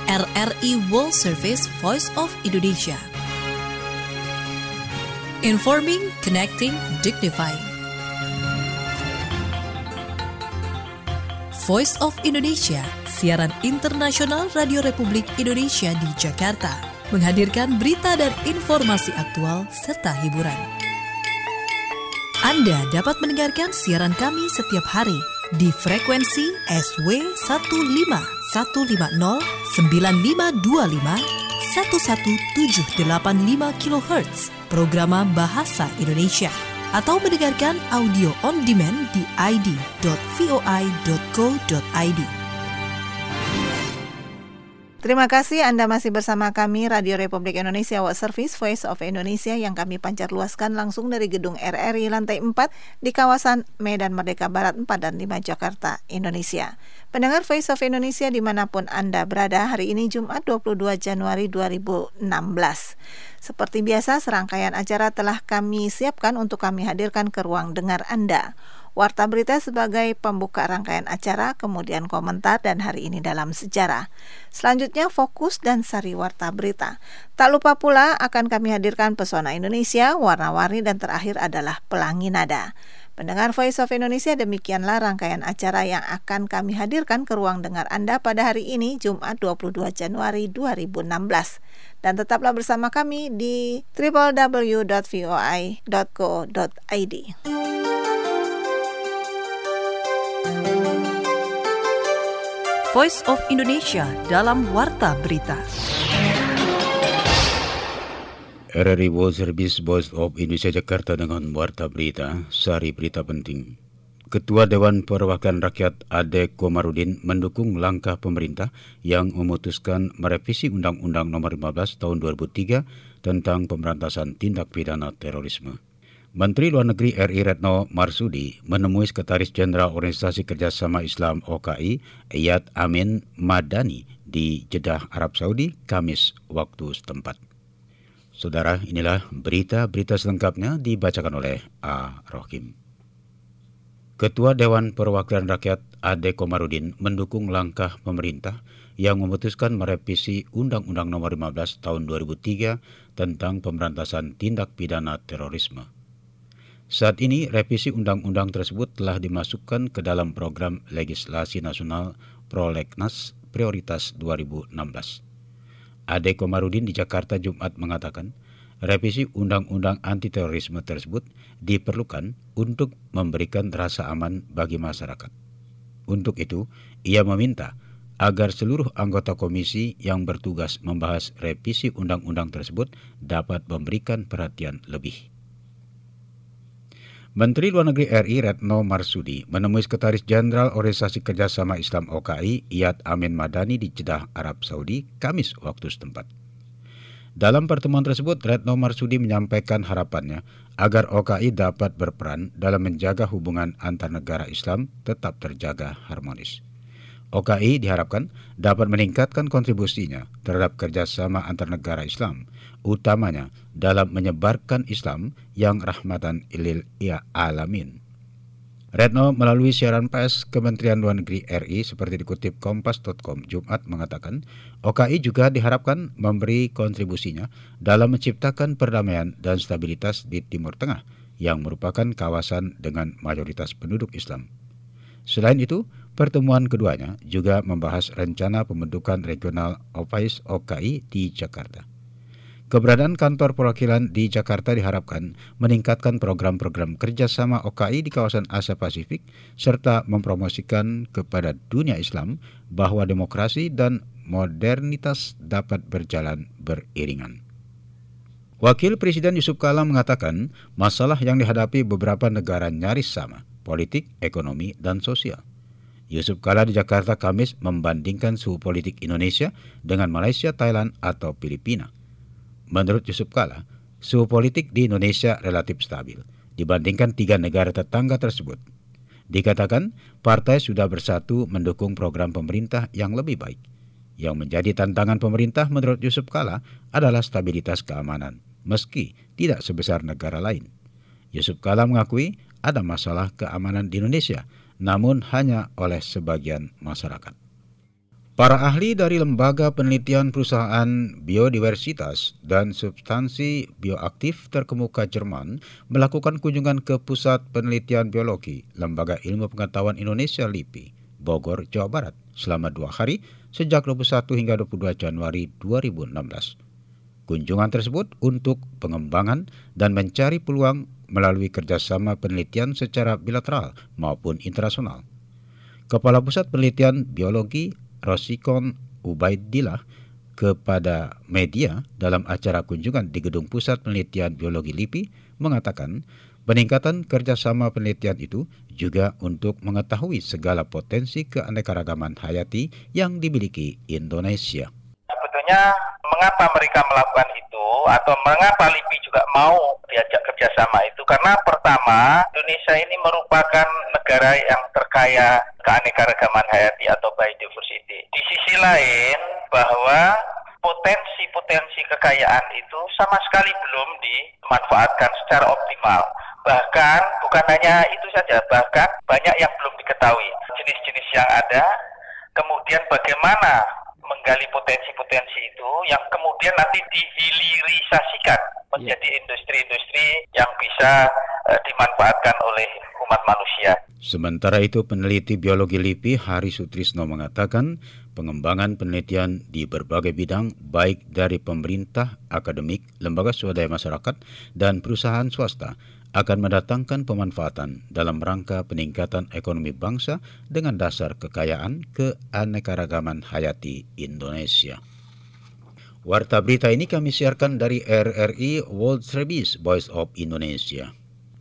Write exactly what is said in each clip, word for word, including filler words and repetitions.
R R I World Service Voice of Indonesia. Informing, connecting, dignifying. Voice of Indonesia, siaran internasional Radio Republik Indonesia di Jakarta, menghadirkan berita dan informasi aktual serta hiburan. Anda dapat mendengarkan siaran kami setiap hari di frekuensi S W satu lima satu lima nol sembilan lima dua lima satu satu tujuh delapan lima kilohertz Programa Bahasa Indonesia, atau mendengarkan audio on demand di i d dot voi dot co dot i d. Terima kasih Anda masih bersama kami Radio Republik Indonesia World Service Voice of Indonesia yang kami pancar luaskan langsung dari gedung R R I lantai empat di kawasan Medan Merdeka Barat empat dan lima Jakarta, Indonesia. Pendengar Voice of Indonesia dimanapun Anda berada, hari ini Jumat dua puluh dua Januari dua ribu enam belas. Seperti biasa, serangkaian acara telah kami siapkan untuk kami hadirkan ke ruang dengar Anda. Warta berita sebagai pembuka rangkaian acara, kemudian komentar dan hari ini dalam sejarah. Selanjutnya fokus dan sari warta berita. Tak lupa pula akan kami hadirkan pesona Indonesia, warna-warni, dan terakhir adalah pelangi nada. Pendengar Voice of Indonesia, demikianlah rangkaian acara yang akan kami hadirkan ke ruang dengar Anda pada hari ini Jumat dua puluh dua Januari dua ribu enam belas. Dan tetaplah bersama kami di w w w dot voi dot co dot i d. Voice of Indonesia dalam Warta Berita. R R I World Service Voice of Indonesia Jakarta dengan Warta Berita, sari berita penting. Ketua Dewan Perwakilan Rakyat Ade Komarudin mendukung langkah pemerintah yang memutuskan merevisi Undang-Undang Nomor lima belas Tahun dua ribu tiga tentang pemberantasan tindak pidana terorisme. Menteri Luar Negeri R I Retno Marsudi menemui Sekretaris Jenderal Organisasi Kerjasama Islam O K I, Iyad Amin Madani, di Jeddah, Arab Saudi, Kamis waktu setempat. Saudara, inilah berita-berita selengkapnya dibacakan oleh A. Rohim. Ketua Dewan Perwakilan Rakyat Ade Komarudin mendukung langkah pemerintah yang memutuskan merevisi Undang-Undang Nomor lima belas Tahun dua ribu tiga tentang pemberantasan tindak pidana terorisme. Saat ini, revisi undang-undang tersebut telah dimasukkan ke dalam program legislasi nasional Prolegnas Prioritas dua ribu enam belas. Ade Komarudin di Jakarta Jumat mengatakan, revisi undang-undang anti-terorisme tersebut diperlukan untuk memberikan rasa aman bagi masyarakat. Untuk itu, ia meminta agar seluruh anggota komisi yang bertugas membahas revisi undang-undang tersebut dapat memberikan perhatian lebih. Menteri Luar Negeri R I Retno Marsudi menemui Sekretaris Jenderal Organisasi Kerjasama Islam O K I, Iyad Amin Madani, di Jeddah, Arab Saudi, Kamis waktu setempat. Dalam pertemuan tersebut, Retno Marsudi menyampaikan harapannya agar O K I dapat berperan dalam menjaga hubungan antar negara Islam tetap terjaga harmonis. O K I diharapkan dapat meningkatkan kontribusinya terhadap kerjasama antar negara Islam, utamanya dalam menyebarkan Islam yang rahmatan lil alamin. Retno melalui siaran pers Kementerian Luar Negeri R I seperti dikutip kompas dot com Jumat mengatakan, O K I juga diharapkan memberi kontribusinya dalam menciptakan perdamaian dan stabilitas di Timur Tengah yang merupakan kawasan dengan mayoritas penduduk Islam. Selain itu, pertemuan keduanya juga membahas rencana pembentukan regional office O K I di Jakarta. Keberadaan kantor perwakilan di Jakarta diharapkan meningkatkan program-program kerjasama O K I di kawasan Asia Pasifik serta mempromosikan kepada dunia Islam bahwa demokrasi dan modernitas dapat berjalan beriringan. Wakil Presiden Yusuf Kala mengatakan masalah yang dihadapi beberapa negara nyaris sama, politik, ekonomi, dan sosial. Yusuf Kala di Jakarta Kamis membandingkan suhu politik Indonesia dengan Malaysia, Thailand, atau Filipina. Menurut Yusuf Kala, suhu politik di Indonesia relatif stabil dibandingkan tiga negara tetangga tersebut. Dikatakan, partai sudah bersatu mendukung program pemerintah yang lebih baik. Yang menjadi tantangan pemerintah menurut Yusuf Kala adalah stabilitas keamanan, meski tidak sebesar negara lain. Yusuf Kala mengakui ada masalah keamanan di Indonesia, namun hanya oleh sebagian masyarakat. Para ahli dari Lembaga Penelitian Perusahaan Biodiversitas dan Substansi Bioaktif Terkemuka Jerman melakukan kunjungan ke Pusat Penelitian Biologi Lembaga Ilmu Pengetahuan Indonesia LIPI, Bogor, Jawa Barat, selama dua hari sejak dua puluh satu hingga dua puluh dua Januari dua ribu enam belas. Kunjungan tersebut untuk pengembangan dan mencari peluang melalui kerjasama penelitian secara bilateral maupun internasional. Kepala Pusat Penelitian Biologi Rosikon Ubaidillah kepada media dalam acara kunjungan di Gedung Pusat Penelitian Biologi LIPI mengatakan peningkatan kerjasama penelitian itu juga untuk mengetahui segala potensi keanekaragaman hayati yang dimiliki Indonesia. Sebetulnya mengapa mereka melakukan itu atau mengapa LIPI juga mau diajak kerjasama itu? Karena pertama, Indonesia ini merupakan negara yang terkaya keanekaragaman hayati atau biodiversity. Di sisi lain, bahwa potensi-potensi kekayaan itu sama sekali belum dimanfaatkan secara optimal. Bahkan bukan hanya itu saja, bahkan banyak yang belum diketahui. Jenis-jenis yang ada, kemudian bagaimana menggali potensi-potensi itu yang kemudian nanti dihilirisasikan menjadi industri-industri yang bisa uh, dimanfaatkan oleh umat manusia. Sementara itu, peneliti biologi LIPI Hari Sutrisno mengatakan pengembangan penelitian di berbagai bidang baik dari pemerintah, akademik, lembaga swadaya masyarakat, dan perusahaan swasta akan mendatangkan pemanfaatan dalam rangka peningkatan ekonomi bangsa dengan dasar kekayaan keanekaragaman hayati Indonesia. Warta berita ini kami siarkan dari R R I World Service Voice of Indonesia.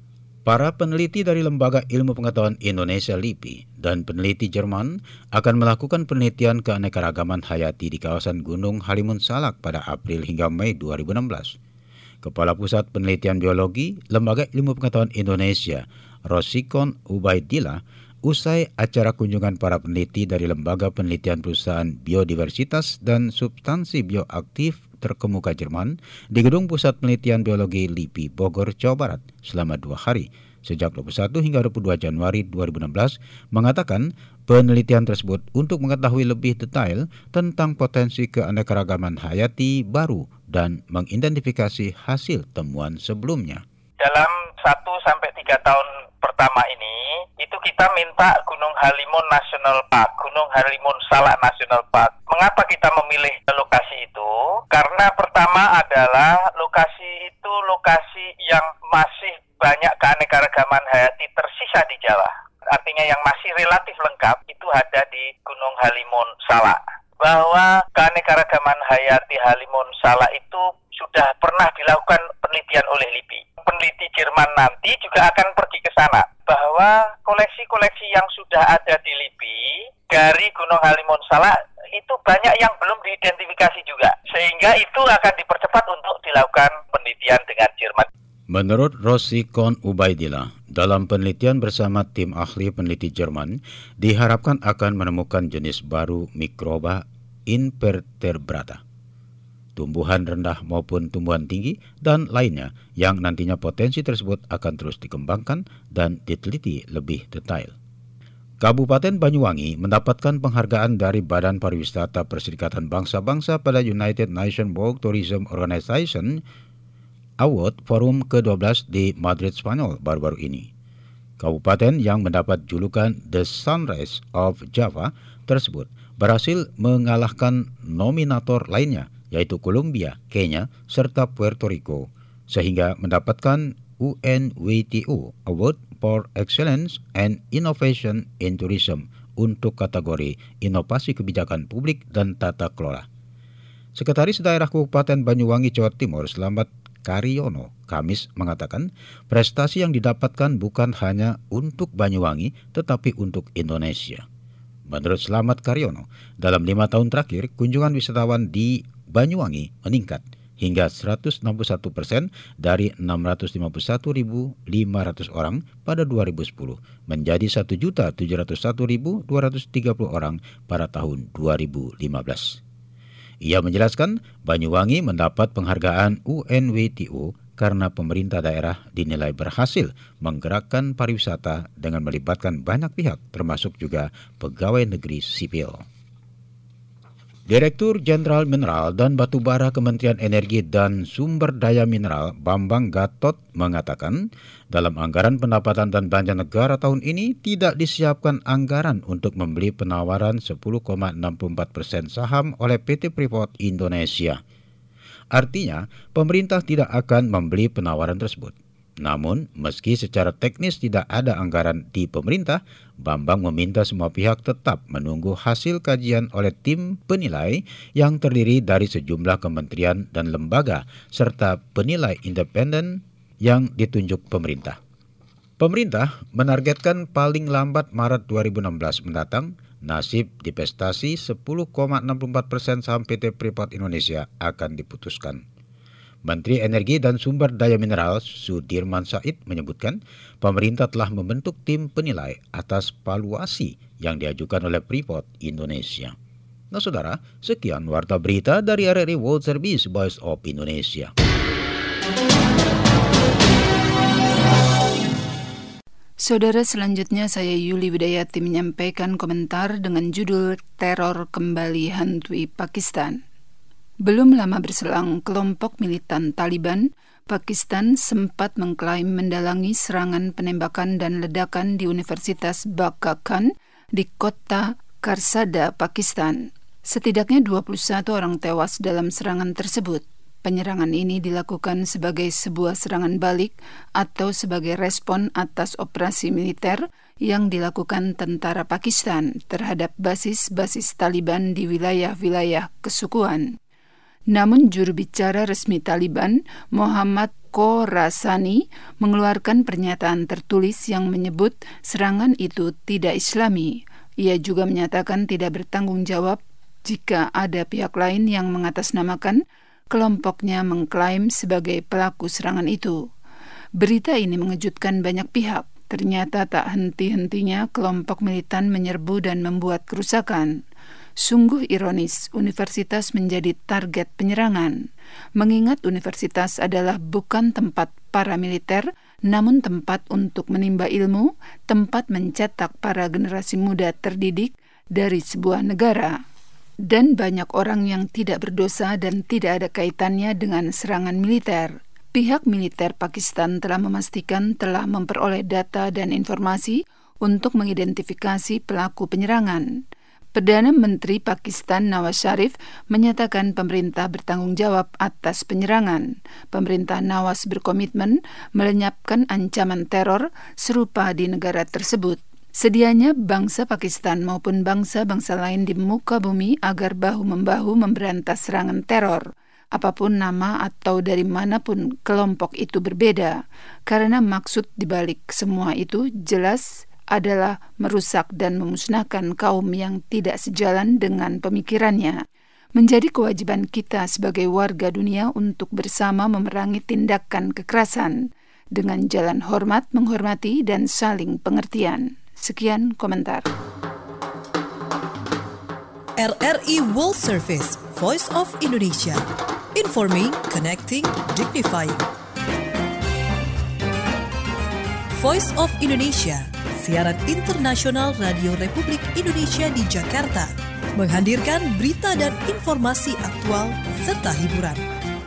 Para peneliti dari Lembaga Ilmu Pengetahuan Indonesia LIPI dan peneliti Jerman akan melakukan penelitian keanekaragaman hayati di kawasan Gunung Halimun Salak pada April hingga Mei dua ribu enam belas. Kepala Pusat Penelitian Biologi Lembaga Ilmu Pengetahuan Indonesia, Rosikon Ubaidillah, usai acara kunjungan para peneliti dari Lembaga Penelitian Perusahaan Biodiversitas dan Substansi Bioaktif Terkemuka Jerman di Gedung Pusat Penelitian Biologi LIPI, Bogor, Jawa Barat selama dua hari sejak dua puluh satu hingga dua puluh dua Januari dua ribu enam belas mengatakan penelitian tersebut untuk mengetahui lebih detail tentang potensi keanekaragaman hayati baru dan mengidentifikasi hasil temuan sebelumnya. Dalam satu sampai tiga tahun pertama ini, itu kita minta Gunung Halimun National Park, Gunung Halimun Salak National Park. Mengapa kita memilih lokasi itu? Karena pertama adalah lokasi itu lokasi yang masih banyak keanekaragaman hayati tersisa di Jawa. Artinya yang masih relatif lengkap itu ada di Gunung Halimun Salak. Bahwa keanekaragaman hayati Halimun Salak itu sudah pernah dilakukan penelitian oleh LIPI. Peneliti Jerman nanti juga akan pergi ke sana. Bahwa koleksi-koleksi yang sudah ada di LIPI dari Gunung Halimun Salak itu banyak yang belum diidentifikasi juga. Sehingga itu akan dipercepat untuk dilakukan penelitian dengan Jerman. Menurut Rosikon Ubaidillah, dalam penelitian bersama tim ahli peneliti Jerman, diharapkan akan menemukan jenis baru mikroba invertebrata, tumbuhan rendah maupun tumbuhan tinggi, dan lainnya yang nantinya potensi tersebut akan terus dikembangkan dan diteliti lebih detail. Kabupaten Banyuwangi mendapatkan penghargaan dari Badan Pariwisata Perserikatan Bangsa-Bangsa pada United Nations World Tourism Organization Award Forum ke dua belas di Madrid, Spanyol baru-baru ini. Kabupaten yang mendapat julukan The Sunrise of Java tersebut berhasil mengalahkan nominator lainnya yaitu Kolombia, Kenya, serta Puerto Rico, sehingga mendapatkan U N W T O Award for Excellence and Innovation in Tourism untuk kategori Inovasi Kebijakan Publik dan Tata Kelola. Sekretaris Daerah Kabupaten Banyuwangi, Jawa Timur, Slamet Karyono, Kamis mengatakan prestasi yang didapatkan bukan hanya untuk Banyuwangi tetapi untuk Indonesia. Menurut Slamet Karyono, dalam lima tahun terakhir kunjungan wisatawan di Banyuwangi meningkat hingga seratus enam puluh satu persen dari enam ratus lima puluh satu ribu lima ratus orang pada dua ribu sepuluh menjadi satu juta tujuh ratus satu ribu dua ratus tiga puluh orang pada tahun dua ribu lima belas. Ia menjelaskan Banyuwangi mendapat penghargaan U N W T O karena pemerintah daerah dinilai berhasil menggerakkan pariwisata dengan melibatkan banyak pihak termasuk juga pegawai negeri sipil. Direktur Jenderal Mineral dan Batubara Kementerian Energi dan Sumber Daya Mineral Bambang Gatot mengatakan, dalam anggaran pendapatan dan belanja negara tahun ini tidak disiapkan anggaran untuk membeli penawaran sepuluh koma enam empat persen saham oleh P T Freeport Indonesia. Artinya, pemerintah tidak akan membeli penawaran tersebut. Namun, meski secara teknis tidak ada anggaran di pemerintah, Bambang meminta semua pihak tetap menunggu hasil kajian oleh tim penilai yang terdiri dari sejumlah kementerian dan lembaga serta penilai independen yang ditunjuk pemerintah. Pemerintah menargetkan paling lambat Maret dua ribu enam belas mendatang, nasib divestasi sepuluh koma enam empat persen saham P T Freeport Indonesia akan diputuskan. Menteri Energi dan Sumber Daya Mineral Sudirman Said menyebutkan pemerintah telah membentuk tim penilai atas valuasi yang diajukan oleh Freeport Indonesia. Nah saudara, sekian warta berita dari R R I World Service Voice of Indonesia. Saudara, selanjutnya saya Yuli Widayati menyampaikan komentar dengan judul Teror Kembali Hantui Pakistan. Belum lama berselang, kelompok militan Taliban Pakistan sempat mengklaim mendalangi serangan penembakan dan ledakan di Universitas Baga Khan di kota Karsada, Pakistan. Setidaknya dua puluh satu orang tewas dalam serangan tersebut. Penyerangan ini dilakukan sebagai sebuah serangan balik atau sebagai respon atas operasi militer yang dilakukan tentara Pakistan terhadap basis-basis Taliban di wilayah-wilayah kesukuan. Namun juru bicara resmi Taliban, Muhammad Khorasani, mengeluarkan pernyataan tertulis yang menyebut serangan itu tidak Islami. Ia juga menyatakan tidak bertanggung jawab jika ada pihak lain yang mengatasnamakan kelompoknya mengklaim sebagai pelaku serangan itu. Berita ini mengejutkan banyak pihak. Ternyata tak henti-hentinya kelompok militan menyerbu dan membuat kerusakan. Sungguh ironis universitas menjadi target penyerangan, mengingat universitas adalah bukan tempat para militer, namun tempat untuk menimba ilmu, tempat mencetak para generasi muda terdidik dari sebuah negara. Dan banyak orang yang tidak berdosa dan tidak ada kaitannya dengan serangan militer. Pihak militer Pakistan telah memastikan telah memperoleh data dan informasi untuk mengidentifikasi pelaku penyerangan. Perdana Menteri Pakistan Nawaz Sharif menyatakan pemerintah bertanggung jawab atas penyerangan. Pemerintah Nawaz berkomitmen melenyapkan ancaman teror serupa di negara tersebut. Sedianya bangsa Pakistan maupun bangsa-bangsa lain di muka bumi agar bahu-membahu memberantas serangan teror. Apapun nama atau dari manapun kelompok itu berbeda, karena maksud dibalik semua itu jelas adalah merusak dan memusnahkan kaum yang tidak sejalan dengan pemikirannya. Menjadi kewajiban kita sebagai warga dunia untuk bersama memerangi tindakan kekerasan dengan jalan hormat, menghormati, dan saling pengertian. Sekian komentar. R R I World Service, Voice of Indonesia. Informing, connecting, dignifying. Voice of Indonesia, siaran internasional Radio Republik Indonesia di Jakarta, menghadirkan berita dan informasi aktual serta hiburan.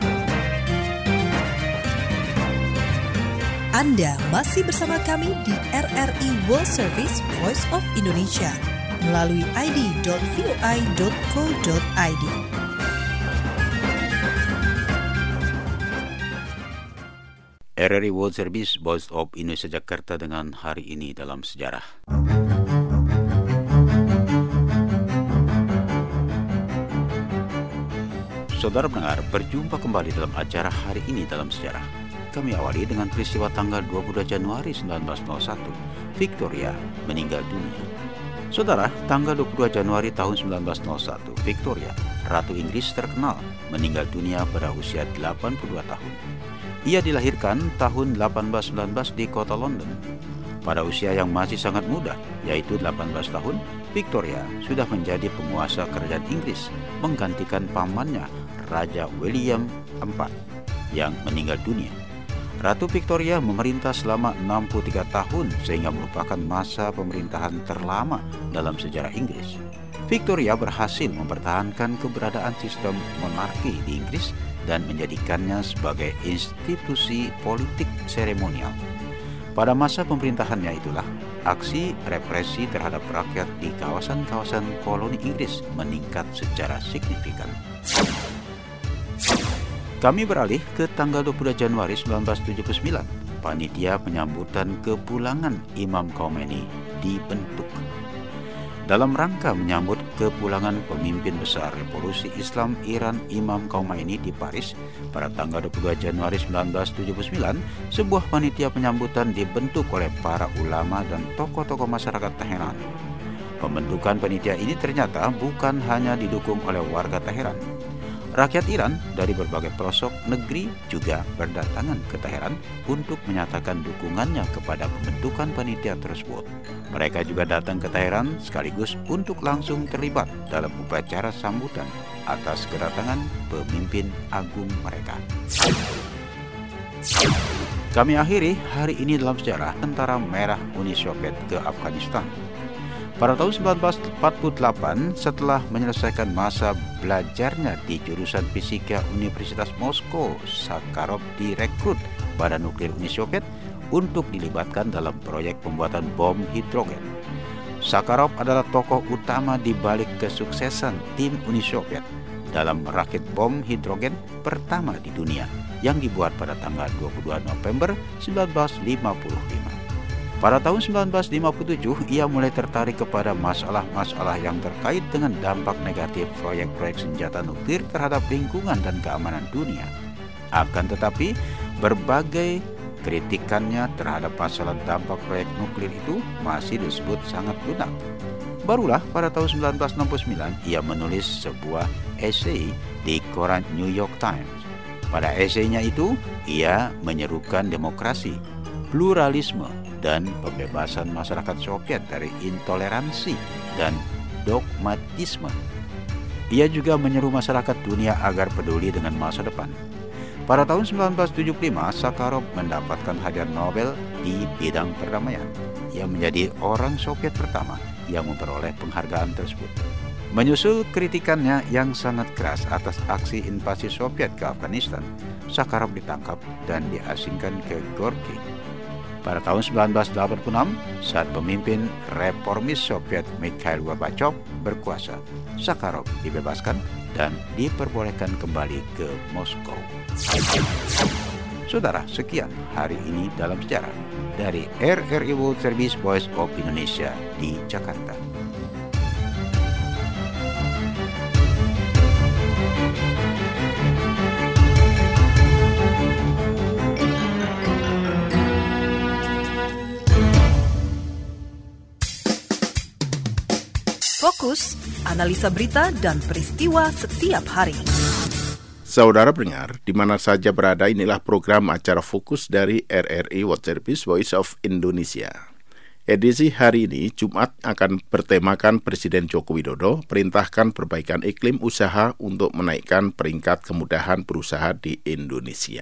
Anda masih bersama kami di R R I World Service Voice of Indonesia melalui i d dot v o i dot co dot i d. R R I World Service Voice of Indonesia Jakarta dengan hari ini dalam sejarah. Saudara pendengar, berjumpa kembali dalam acara hari ini dalam sejarah. Kami awali dengan peristiwa tanggal dua puluh dua Januari seribu sembilan ratus satu, Victoria meninggal dunia. Saudara, tanggal dua puluh dua Januari tahun seribu sembilan ratus satu, Victoria, Ratu Inggris terkenal, meninggal dunia pada usia delapan puluh dua tahun. Ia dilahirkan tahun delapan belas sembilan belas di kota London. Pada usia yang masih sangat muda, yaitu delapan belas tahun, Victoria sudah menjadi penguasa kerajaan Inggris, menggantikan pamannya, Raja William keempat, yang meninggal dunia. Ratu Victoria memerintah selama enam puluh tiga tahun, sehingga merupakan masa pemerintahan terlama dalam sejarah Inggris. Victoria berhasil mempertahankan keberadaan sistem monarki di Inggris dan menjadikannya sebagai institusi politik seremonial. Pada masa pemerintahannya itulah, aksi represi terhadap rakyat di kawasan-kawasan koloni Inggris meningkat secara signifikan. Kami beralih ke tanggal dua puluh Januari seribu sembilan ratus tujuh puluh sembilan. Panitia penyambutan kepulangan Imam Khomeini dibentuk. Dalam rangka menyambut kepulangan pemimpin besar Revolusi Islam Iran Imam Khomeini di Paris pada tanggal dua puluh dua Januari seribu sembilan ratus tujuh puluh sembilan, sebuah panitia penyambutan dibentuk oleh para ulama dan tokoh-tokoh masyarakat Teheran. Pembentukan panitia ini ternyata bukan hanya didukung oleh warga Teheran. Rakyat Iran dari berbagai pelosok negeri juga berdatangan ke Teheran untuk menyatakan dukungannya kepada pembentukan panitia tersebut. Mereka juga datang ke Teheran sekaligus untuk langsung terlibat dalam upacara sambutan atas kedatangan pemimpin agung mereka. Kami akhiri hari ini dalam sejarah tentara merah Uni Soviet ke Afghanistan. Pada tahun seribu sembilan ratus empat puluh delapan, setelah menyelesaikan masa belajarnya di jurusan Fisika Universitas Moskow, Sakharov direkrut Badan Nuklir Uni Soviet untuk dilibatkan dalam proyek pembuatan bom hidrogen. Sakharov adalah tokoh utama di balik kesuksesan tim Uni Soviet dalam merakit bom hidrogen pertama di dunia yang dibuat pada tanggal dua puluh dua November seribu sembilan ratus lima puluh lima. Pada tahun seribu sembilan ratus lima puluh tujuh, ia mulai tertarik kepada masalah-masalah yang terkait dengan dampak negatif proyek-proyek senjata nuklir terhadap lingkungan dan keamanan dunia. Akan tetapi, berbagai kritikannya terhadap masalah dampak proyek nuklir itu masih disebut sangat lunak. Barulah pada tahun seribu sembilan ratus enam puluh sembilan, ia menulis sebuah esai di koran New York Times. Pada esainya itu, ia menyerukan demokrasi, pluralisme, dan pembebasan masyarakat Soviet dari intoleransi dan dogmatisme. Ia juga menyeru masyarakat dunia agar peduli dengan masa depan. Pada tahun seribu sembilan ratus tujuh puluh lima, Sakharov mendapatkan hadiah Nobel di bidang perdamaian. Ia menjadi orang Soviet pertama yang memperoleh penghargaan tersebut. Menyusul kritikannya yang sangat keras atas aksi invasi Soviet ke Afghanistan, Sakharov ditangkap dan diasingkan ke Gorky. Pada tahun seribu sembilan ratus delapan puluh enam, saat pemimpin reformis Soviet Mikhail Gorbachev berkuasa, Sakharov dibebaskan dan diperbolehkan kembali ke Moskow. Saudara, sekian hari ini dalam sejarah dari R R I World Service Voice of Indonesia di Jakarta. Fokus, analisa berita dan peristiwa setiap hari. Saudara pendengar, di mana saja berada, inilah program acara Fokus dari R R I World Service Voice of Indonesia. Edisi hari ini, Jumat, akan bertemakan Presiden Joko Widodo perintahkan perbaikan iklim usaha untuk menaikkan peringkat kemudahan berusaha di Indonesia.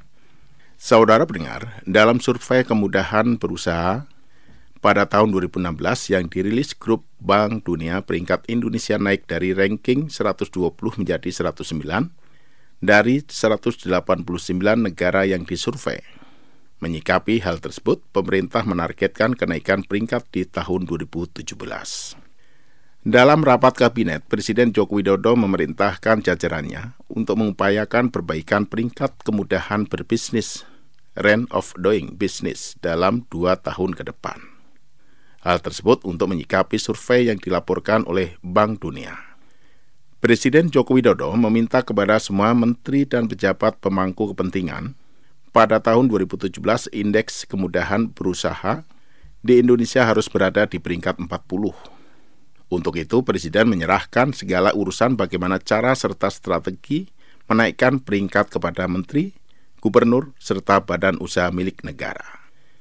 Saudara pendengar, dalam survei kemudahan berusaha pada tahun dua ribu enam belas yang dirilis Grup Bank Dunia, peringkat Indonesia naik dari ranking seratus dua puluh menjadi seratus sembilan dari seratus delapan puluh sembilan negara yang disurvei. Menyikapi hal tersebut, pemerintah menargetkan kenaikan peringkat di tahun dua ribu tujuh belas. Dalam rapat kabinet, Presiden Joko Widodo memerintahkan jajarannya untuk mengupayakan perbaikan peringkat kemudahan berbisnis, Ease of Doing Business, dalam dua tahun ke depan. Hal tersebut untuk menyikapi survei yang dilaporkan oleh Bank Dunia. Presiden Joko Widodo meminta kepada semua menteri dan pejabat pemangku kepentingan pada tahun dua ribu tujuh belas indeks kemudahan berusaha di Indonesia harus berada di peringkat empat puluh. Untuk itu, Presiden menyerahkan segala urusan bagaimana cara serta strategi menaikkan peringkat kepada menteri, gubernur, serta badan usaha milik negara.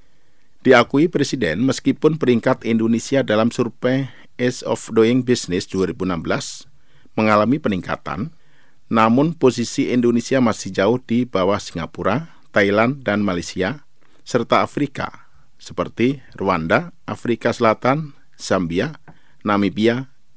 Diakui Presiden, meskipun peringkat Indonesia dalam survei Ease of Doing Business dua ribu enam belas mengalami peningkatan, namun posisi Indonesia masih jauh di bawah Singapura, Thailand, dan Malaysia, serta Afrika, seperti Rwanda, Afrika Selatan, Zambia, Namibia,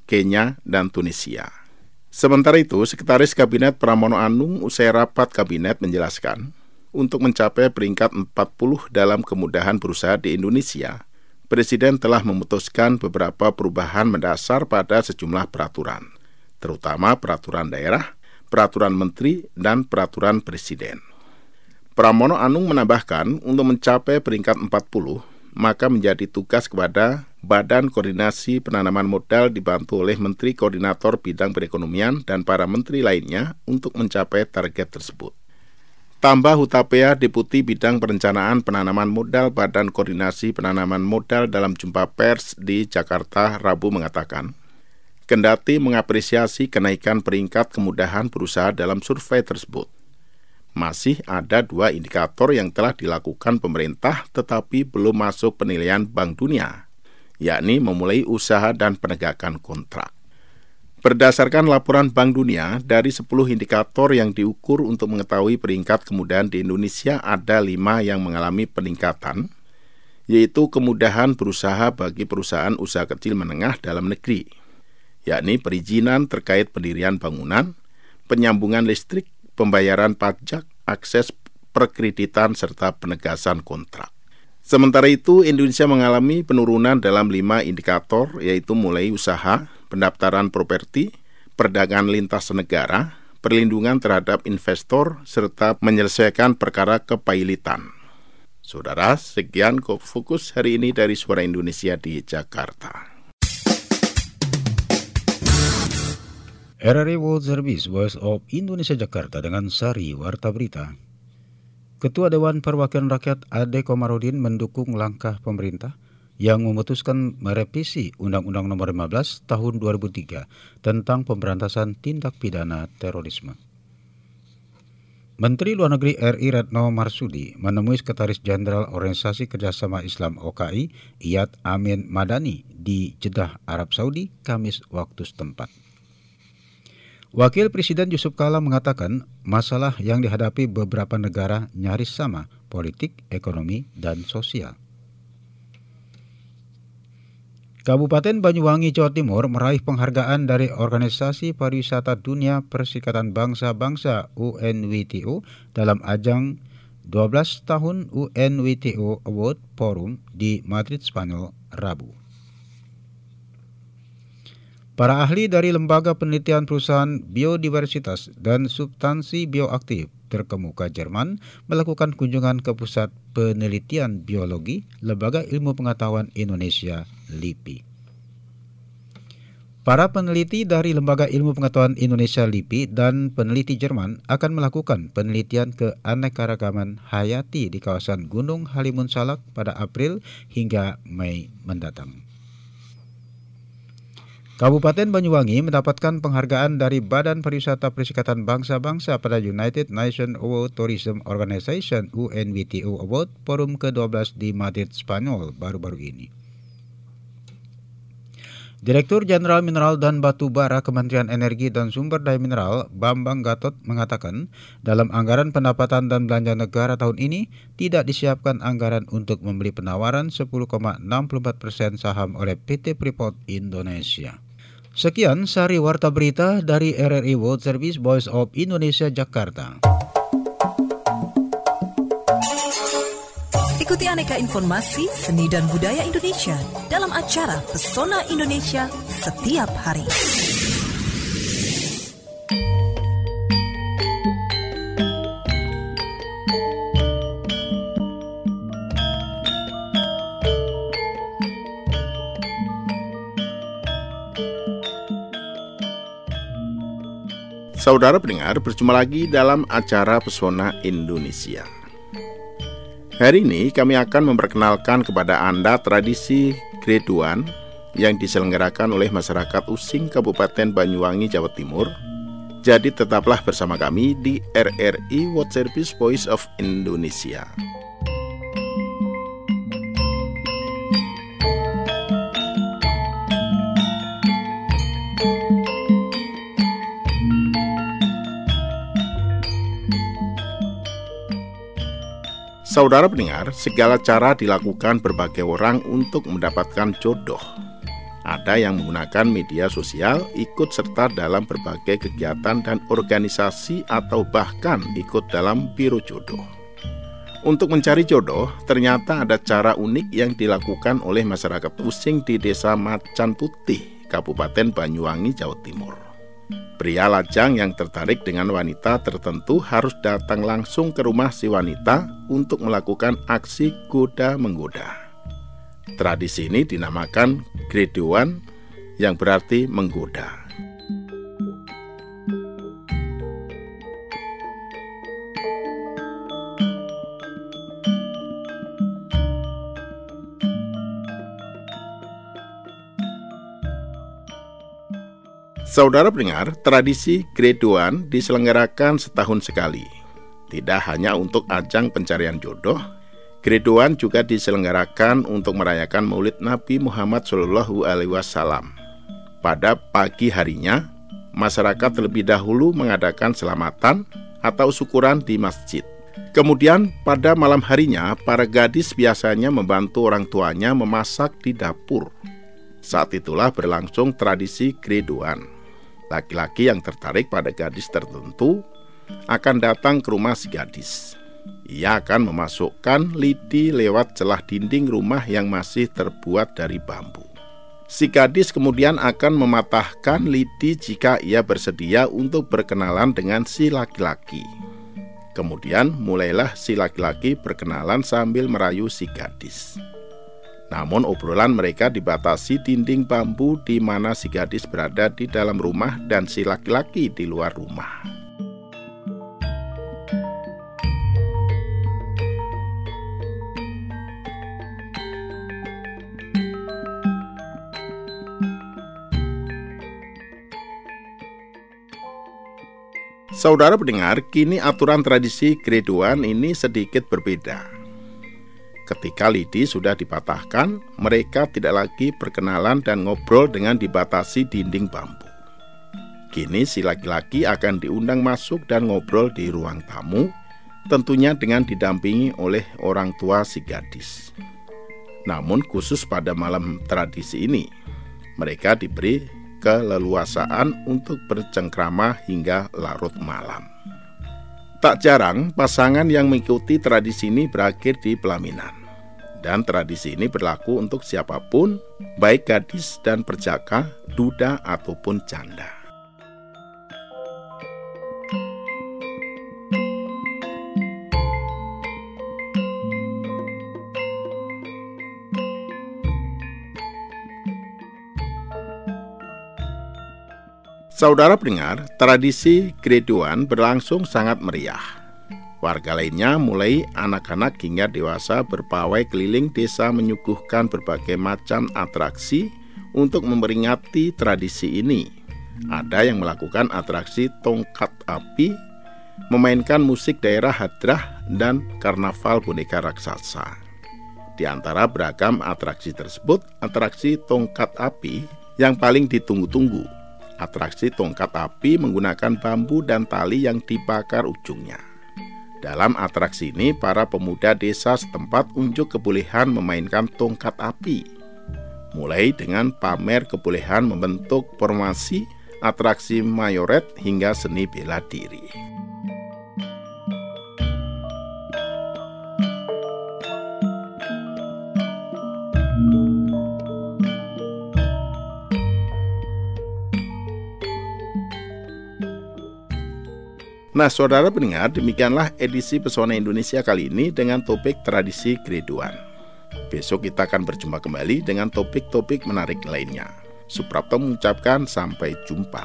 Kenya, dan Tunisia. Sementara itu, Sekretaris Kabinet Pramono Anung usai rapat kabinet menjelaskan, untuk mencapai peringkat empat puluh dalam kemudahan berusaha di Indonesia, Presiden telah memutuskan beberapa perubahan mendasar pada sejumlah peraturan, terutama peraturan daerah, peraturan menteri, dan peraturan presiden. Pramono Anung menambahkan, untuk mencapai peringkat empat puluh, maka menjadi tugas kepada Badan Koordinasi Penanaman Modal dibantu oleh Menteri Koordinator Bidang Perekonomian dan para menteri lainnya untuk mencapai target tersebut. Tambah Hutapea, Deputi Bidang Perencanaan Penanaman Modal Badan Koordinasi Penanaman Modal dalam jumpa pers di Jakarta Rabu mengatakan, kendati mengapresiasi kenaikan peringkat kemudahan berusaha dalam survei tersebut, masih ada dua indikator yang telah dilakukan pemerintah tetapi belum masuk penilaian Bank Dunia, yakni memulai usaha dan penegakan kontrak. Berdasarkan laporan Bank Dunia, dari sepuluh indikator yang diukur untuk mengetahui peringkat kemudahan di Indonesia ada lima yang mengalami peningkatan, yaitu kemudahan berusaha bagi perusahaan usaha kecil menengah dalam negeri, yakni perizinan terkait pendirian bangunan, penyambungan listrik, pembayaran pajak, akses perkreditan, serta penegasan kontrak. Sementara itu, Indonesia mengalami penurunan dalam lima indikator, yaitu mulai usaha, pendaftaran properti, perdagangan lintas negara, perlindungan terhadap investor, serta menyelesaikan perkara kepailitan. Saudara, sekian Fokus hari ini dari Suara Indonesia di Jakarta. R R I World Service Voice of Indonesia Jakarta dengan Sari Warta Berita. Ketua Dewan Perwakilan Rakyat Ade Komarudin mendukung langkah pemerintah yang memutuskan merevisi Undang-Undang Nomor lima belas Tahun dua ribu tiga tentang pemberantasan tindak pidana terorisme. Menteri Luar Negeri R I Retno Marsudi menemui Sekretaris Jenderal Organisasi Kerjasama Islam O K I Iyad Amin Madani di Jeddah, Arab Saudi, Kamis waktu setempat. Wakil Presiden Yusuf Kala mengatakan masalah yang dihadapi beberapa negara nyaris sama, politik, ekonomi, dan sosial. Kabupaten Banyuwangi, Jawa Timur meraih penghargaan dari Organisasi Pariwisata Dunia Perserikatan Bangsa-Bangsa U N W T O dalam ajang dua belas tahun U N W T O Award Forum di Madrid, Spanyol, Rabu. Para ahli dari Lembaga Penelitian Perusahaan Biodiversitas dan Substansi Bioaktif terkemuka Jerman melakukan kunjungan ke Pusat Penelitian Biologi Lembaga Ilmu Pengetahuan Indonesia L I P I. Para peneliti dari Lembaga Ilmu Pengetahuan Indonesia L I P I dan peneliti Jerman akan melakukan penelitian keanekaragaman hayati di kawasan Gunung Halimun Salak pada April hingga Mei mendatang. Kabupaten Banyuwangi mendapatkan penghargaan dari Badan Pariwisata Perserikatan Bangsa-Bangsa pada United Nations World Tourism Organization U N W T O Award Forum ke dua belas di Madrid, Spanyol baru-baru ini. Direktur Jenderal Mineral dan Batu Bara Kementerian Energi dan Sumber Daya Mineral Bambang Gatot mengatakan dalam anggaran pendapatan dan belanja negara tahun ini tidak disiapkan anggaran untuk membeli penawaran sepuluh koma enam empat persen saham oleh P T Freeport Indonesia. Sekian Sari Warta Berita dari R R I World Service Voice of Indonesia Jakarta. Ikuti aneka informasi seni dan budaya Indonesia dalam acara Pesona Indonesia setiap hari. Saudara pendengar, berjumpa lagi dalam acara Pesona Indonesia. Hari ini kami akan memperkenalkan kepada Anda tradisi Greduan yang diselenggarakan oleh masyarakat Using Kabupaten Banyuwangi, Jawa Timur. Jadi tetaplah bersama kami di R R I World Service Voice of Indonesia. Saudara pendengar, segala cara dilakukan berbagai orang untuk mendapatkan jodoh. Ada yang menggunakan media sosial, ikut serta dalam berbagai kegiatan dan organisasi, atau bahkan ikut dalam biro jodoh. Untuk mencari jodoh, ternyata ada cara unik yang dilakukan oleh masyarakat Using di Desa Macan Putih, Kabupaten Banyuwangi, Jawa Timur. Pria lajang yang tertarik dengan wanita tertentu harus datang langsung ke rumah si wanita untuk melakukan aksi goda-menggoda. Tradisi ini dinamakan gredoan, yang berarti menggoda. Saudara pendengar, tradisi gredoan diselenggarakan setahun sekali. Tidak hanya untuk ajang pencarian jodoh, gredoan juga diselenggarakan untuk merayakan Maulid Nabi Muhammad shallallahu alaihi wasallam. Pada pagi harinya, masyarakat terlebih dahulu mengadakan selamatan atau syukuran di masjid. Kemudian pada malam harinya, para gadis biasanya membantu orang tuanya memasak di dapur. Saat itulah berlangsung tradisi gredoan. Laki-laki yang tertarik pada gadis tertentu akan datang ke rumah si gadis. Ia akan memasukkan lidi lewat celah dinding rumah yang masih terbuat dari bambu. Si gadis kemudian akan mematahkan lidi jika ia bersedia untuk berkenalan dengan si laki-laki. Kemudian mulailah si laki-laki berkenalan sambil merayu si gadis. Namun obrolan mereka dibatasi dinding bambu di mana si gadis berada di dalam rumah dan si laki-laki di luar rumah. Saudara pendengar, kini aturan tradisi gredoan ini sedikit berbeda. Ketika lidi sudah dipatahkan, mereka tidak lagi berkenalan dan ngobrol dengan dibatasi dinding bambu. Kini si laki-laki akan diundang masuk dan ngobrol di ruang tamu, tentunya dengan didampingi oleh orang tua si gadis. Namun khusus pada malam tradisi ini, mereka diberi keleluasaan untuk bercengkrama hingga larut malam. Tak jarang pasangan yang mengikuti tradisi ini berakhir di pelaminan. Dan tradisi ini berlaku untuk siapapun, baik gadis dan perjaka, duda ataupun janda. Saudara pendengar, tradisi gredoan berlangsung sangat meriah. Warga lainnya mulai anak-anak hingga dewasa berpawai keliling desa menyuguhkan berbagai macam atraksi untuk memperingati tradisi ini. Ada yang melakukan atraksi tongkat api, memainkan musik daerah hadrah, dan karnaval boneka raksasa. Di antara beragam atraksi tersebut, atraksi tongkat api yang paling ditunggu-tunggu. Atraksi tongkat api menggunakan bambu dan tali yang dibakar ujungnya. Dalam atraksi ini, para pemuda desa setempat unjuk kebolehan memainkan tongkat api. Mulai dengan pamer kebolehan membentuk formasi, atraksi mayoret, hingga seni bela diri. Nah, saudara pendengar, demikianlah edisi Pesona Indonesia kali ini dengan topik tradisi gredoan. Besok kita akan berjumpa kembali dengan topik-topik menarik lainnya. Suprapto mengucapkan sampai jumpa.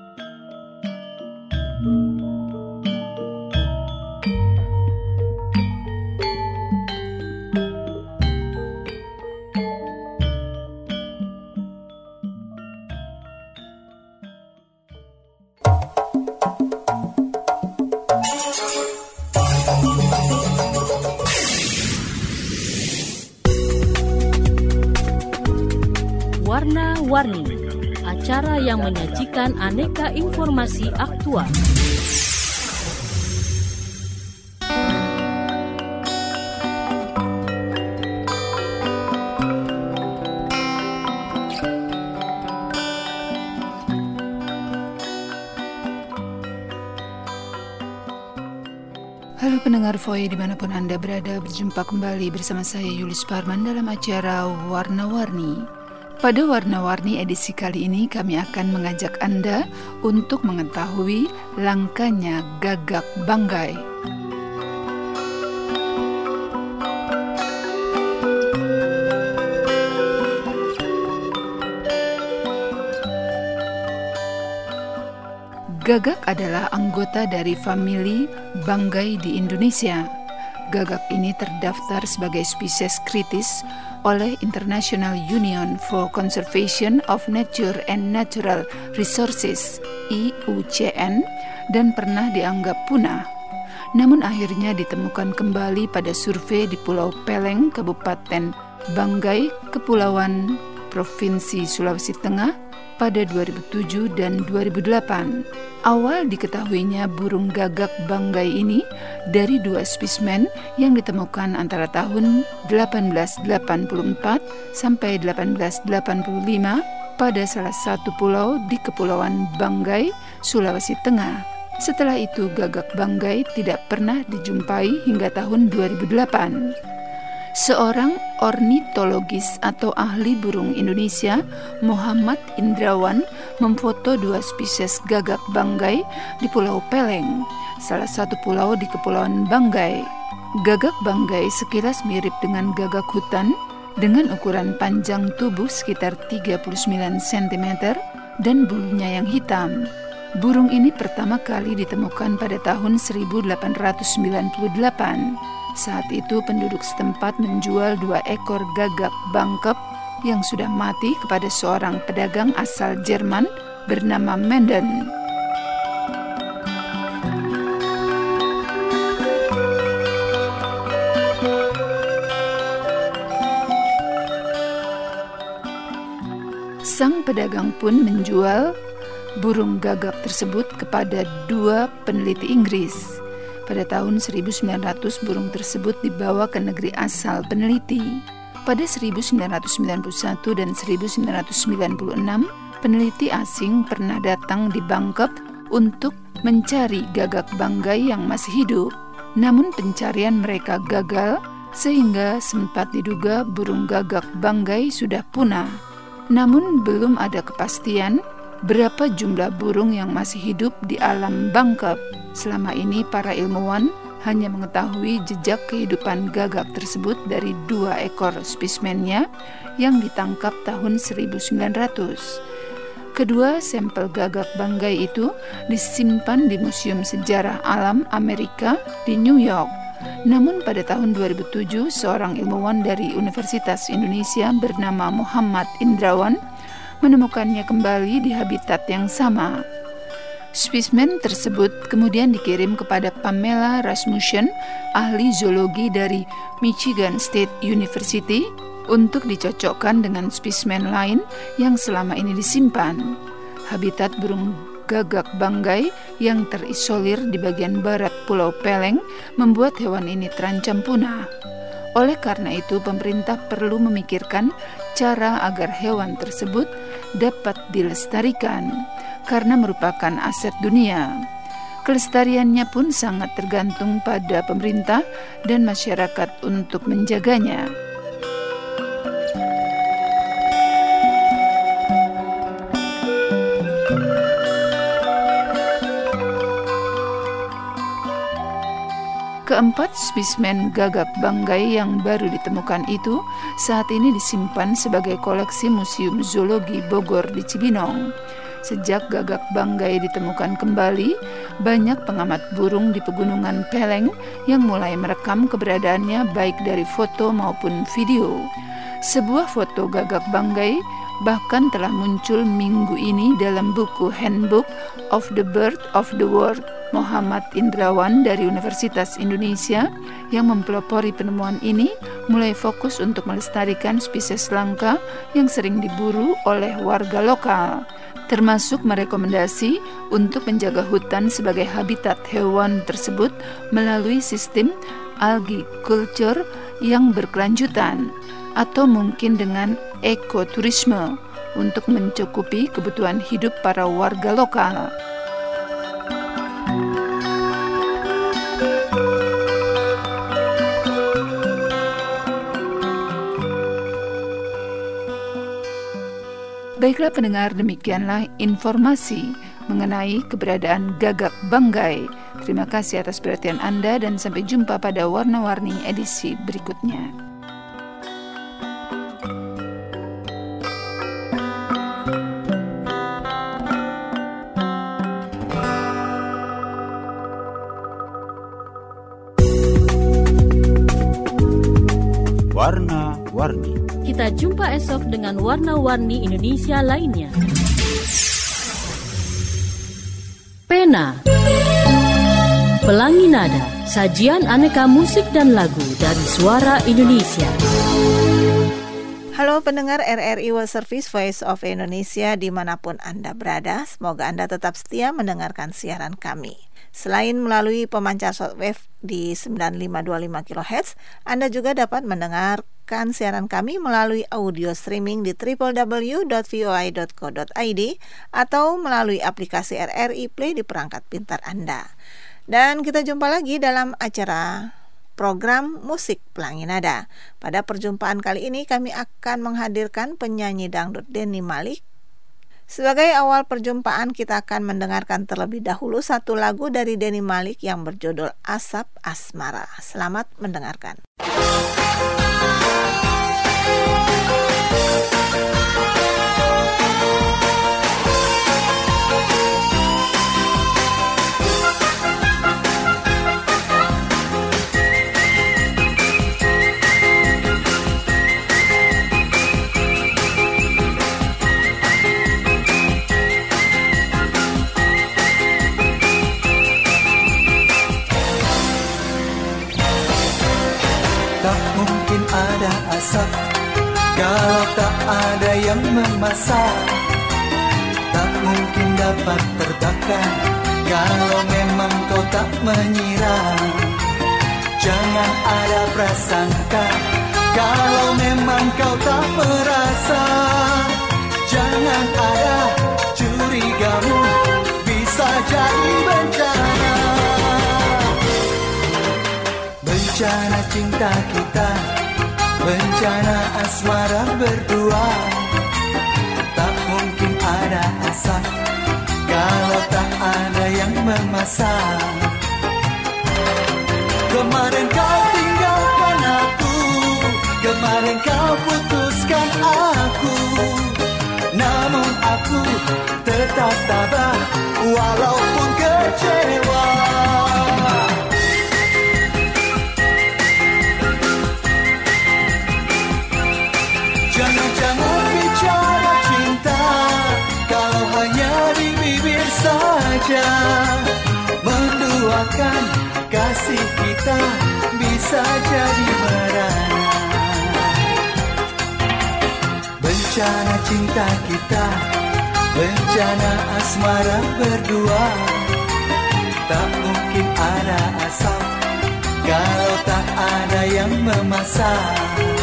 Warna-Warni, acara yang menyajikan aneka informasi aktual. Halo pendengar V O I dimanapun Anda berada, berjumpa kembali bersama saya Yuli Suparman dalam acara Warna-Warni. Pada Warna-Warni edisi kali ini kami akan mengajak Anda untuk mengetahui langkanya gagak banggai. Gagak adalah anggota dari famili banggai di Indonesia. Gagak ini terdaftar sebagai spesies kritis oleh International Union for Conservation of Nature and Natural Resources (I U C N) dan pernah dianggap punah. Namun akhirnya ditemukan kembali pada survei di Pulau Peleng, Kabupaten Banggai, Kepulauan Provinsi Sulawesi Tengah pada dua ribu tujuh dan dua ribu delapan. Awal diketahuinya burung gagak banggai ini dari dua spesimen yang ditemukan antara tahun delapan belas delapan puluh empat sampai delapan belas delapan puluh lima pada salah satu pulau di Kepulauan Banggai, Sulawesi Tengah. Setelah itu gagak banggai tidak pernah dijumpai hingga tahun dua ribu delapan. Seorang ornitologis atau ahli burung Indonesia, Muhammad Indrawan, memfoto dua spesies gagak banggai di Pulau Peleng, salah satu pulau di Kepulauan Banggai. Gagak banggai sekilas mirip dengan gagak hutan dengan ukuran panjang tubuh sekitar tiga puluh sembilan sentimeter dan bulunya yang hitam. Burung ini pertama kali ditemukan pada tahun seribu delapan ratus sembilan puluh delapan. Saat itu penduduk setempat menjual dua ekor gagak bangkep yang sudah mati kepada seorang pedagang asal Jerman bernama Menden. Sang pedagang pun menjual burung gagak tersebut kepada dua peneliti Inggris. Pada tahun seribu sembilan ratus burung tersebut dibawa ke negeri asal peneliti. Pada seribu sembilan ratus sembilan puluh satu dan seribu sembilan ratus sembilan puluh enam, peneliti asing pernah datang di Bangkep untuk mencari gagak banggai yang masih hidup. Namun pencarian mereka gagal sehingga sempat diduga burung gagak banggai sudah punah. Namun belum ada kepastian berapa jumlah burung yang masih hidup di alam Bangkep. Selama ini para ilmuwan hanya mengetahui jejak kehidupan gagak tersebut dari dua ekor spesimennya yang ditangkap tahun seribu sembilan ratus. Kedua sampel gagak banggai itu disimpan di Museum Sejarah Alam Amerika di New York. Namun pada tahun dua ribu tujuh, seorang ilmuwan dari Universitas Indonesia bernama Muhammad Indrawan menemukannya kembali di habitat yang sama. Spesimen tersebut kemudian dikirim kepada Pamela Rasmussen, ahli zoologi dari Michigan State University, untuk dicocokkan dengan spesimen lain yang selama ini disimpan. Habitat burung gagak banggai yang terisolir di bagian barat Pulau Peleng membuat hewan ini terancam punah. Oleh karena itu, pemerintah perlu memikirkan cara agar hewan tersebut dapat dilestarikan, karena merupakan aset dunia. Kelestariannya pun sangat tergantung pada pemerintah dan masyarakat untuk menjaganya. Keempat spesimen gagak banggai yang baru ditemukan itu saat ini disimpan sebagai koleksi Museum Zoologi Bogor di Cibinong. Sejak gagak banggai ditemukan kembali, banyak pengamat burung di pegunungan Peleng yang mulai merekam keberadaannya baik dari foto maupun video. Sebuah foto gagak banggai bahkan telah muncul minggu ini dalam buku Handbook of the Bird of the World Muhammad Indrawan dari Universitas Indonesia yang mempelopori penemuan ini mulai fokus untuk melestarikan spesies langka yang sering diburu oleh warga lokal, termasuk merekomendasi untuk menjaga hutan sebagai habitat hewan tersebut melalui sistem algiculture yang berkelanjutan atau mungkin dengan ekoturisme untuk mencukupi kebutuhan hidup para warga lokal. Baiklah pendengar, demikianlah informasi mengenai keberadaan Gagak Banggai. Terima kasih atas perhatian Anda dan sampai jumpa pada Warna-Warni edisi berikutnya. Warna-Warni. Kita jumpa esok dengan warna-warni Indonesia lainnya. Pena, Pelangi Nada, sajian aneka musik dan lagu dari suara Indonesia. Halo pendengar R R I World Service Voice of Indonesia dimanapun Anda berada, semoga Anda tetap setia mendengarkan siaran kami. Selain melalui pemancar shortwave di sembilan lima dua lima kilohertz, Anda juga dapat mendengarkan siaran kami melalui audio streaming di w w w dot v o i dot co dot i d atau melalui aplikasi R R I Play di perangkat pintar Anda. Dan kita jumpa lagi dalam acara program Musik Pelangi Nada. Pada perjumpaan kali ini kami akan menghadirkan penyanyi dangdut Denny Malik. Sebagai awal perjumpaan, kita akan mendengarkan terlebih dahulu satu lagu dari Denny Malik yang berjudul Asap Asmara. Selamat mendengarkan. Asap, kalau tak ada yang memasak, tak mungkin dapat terbakar. Kalau memang kau tak menyiram, jangan ada prasangka. Kalau memang kau tak merasa, jangan ada curigamu, bisa jadi bencana. Bencana cinta kita, bencana asmara berdua. Tak mungkin ada asap kalau tak ada yang memasak. Kemarin kau tinggalkan aku, kemarin kau putuskan aku, namun aku tetap tabah walaupun kecewa. Jangan bicara cinta kalau hanya di bibir saja. Menduakan kasih kita bisa jadi merana. Bencana cinta kita, bencana asmara berdua. Tak mungkin ada asap kalau tak ada yang memasak.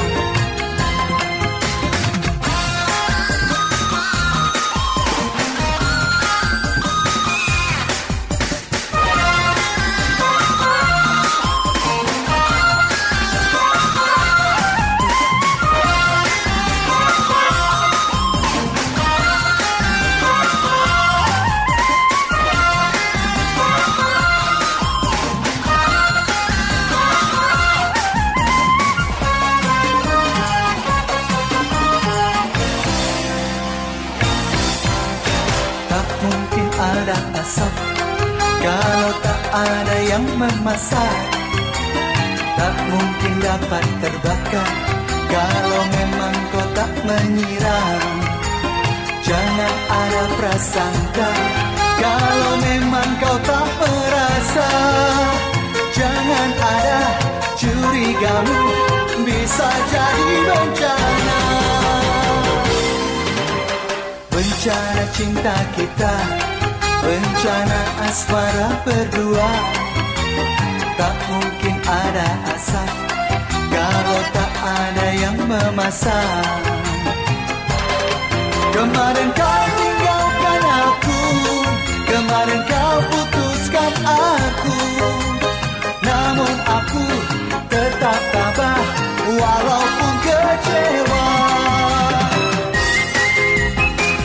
Asap kalau tak ada yang memasak, tak mungkin dapat terbakar. Kalau memang kau tak menyiram, jangan ada prasangka. Kalau memang kau tak merasa, jangan ada curigamu, bisa jadi bencana. Bencana cinta kita, bencana asmara berdua. Tak mungkin ada asap kalau tak ada yang memasak. Kemarin kau tinggalkan aku, kemarin kau putuskan aku, namun aku tetap tabah walaupun kecewa.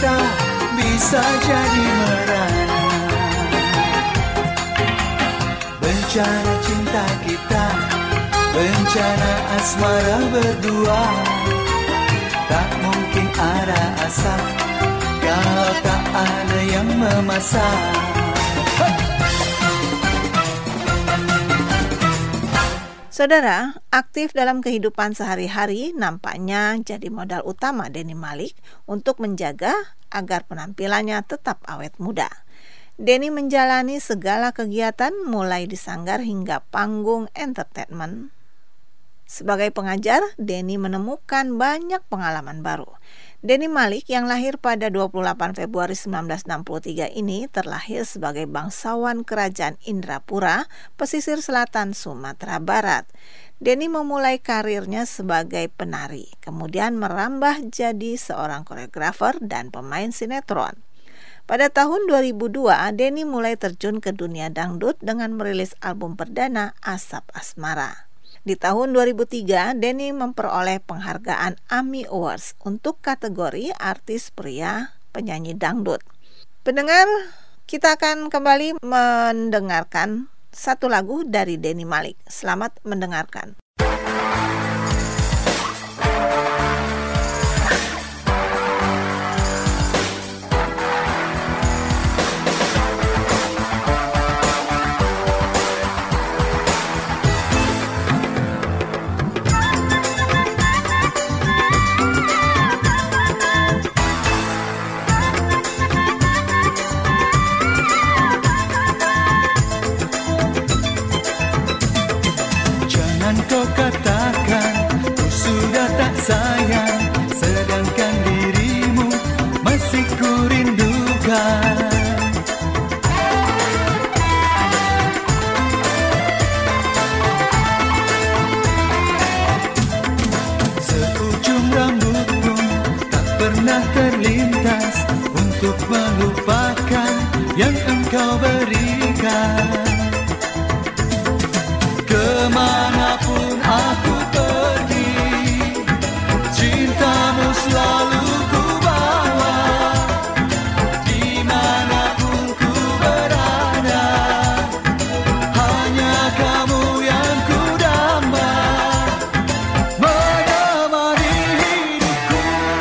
kita bisa jadi merana. Bencana cinta kita, bencana asmara berdua, tak mungkin ada asap kalau tak ada yang memasak. Saudara, aktif dalam kehidupan sehari-hari nampaknya jadi modal utama Denny Malik untuk menjaga agar penampilannya tetap awet muda. Denny menjalani segala kegiatan mulai di sanggar hingga panggung entertainment. Sebagai pengajar, Denny menemukan banyak pengalaman baru. Denny Malik yang lahir pada dua puluh delapan Februari seribu sembilan ratus enam puluh tiga ini terlahir sebagai bangsawan kerajaan Indrapura, pesisir selatan Sumatera Barat. Denny memulai karirnya sebagai penari, kemudian merambah jadi seorang koreografer dan pemain sinetron. Pada tahun dua ribu dua, Denny mulai terjun ke dunia dangdut dengan merilis album perdana Asap Asmara. Di tahun dua ribu tiga, Denny memperoleh penghargaan AMI Awards untuk kategori artis pria penyanyi dangdut. Pendengar, kita akan kembali mendengarkan satu lagu dari Denny Malik. Selamat mendengarkan. Kau katakan ku sudah tak sayang, sedangkan dirimu masih ku rindukan. Seujung rambut pun tak pernah terlintas untuk melupakan yang engkau berikan. Kemanapun aku pergi, cintamu selalu ku bawa. Dimanapun ku berada, hanya kamu yang ku damba, menemani hidupku.